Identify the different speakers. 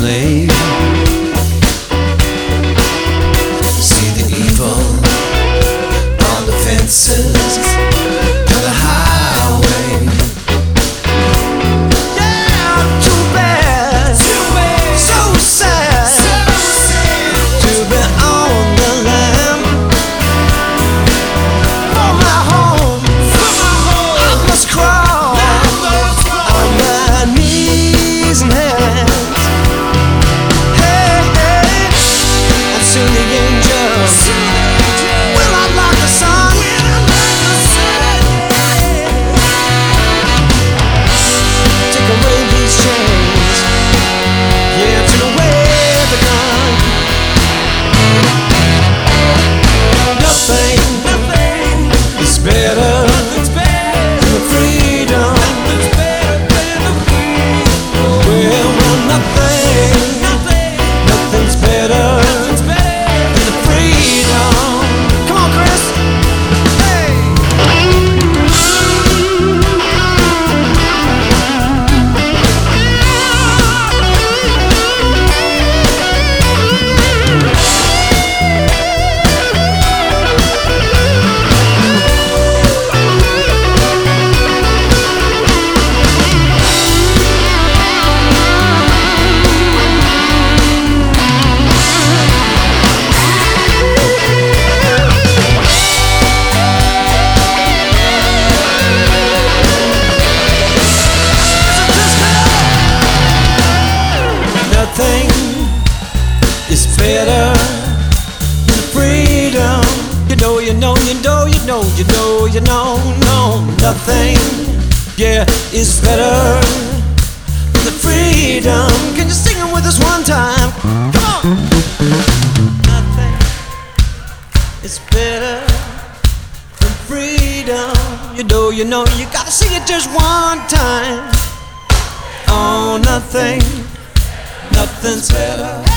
Speaker 1: lonely. See the evil on the fences of the highway. Yeah, too bad, so sad to be on the lam. For my home, I must crawl on my knees and hands. Hey, hey, and soon the angels will unlock the sun. Take away these chains, yeah, take away the gun. Nothing is better than the freedom. Well, nothing's better than the freedom. Come on, Chris. Hey. Nothing is better than freedom. No, nothing, yeah, is better than the freedom. Can you sing it with us one time? Come on! Nothing is better than freedom. You gotta sing it just one time. Oh, nothing's better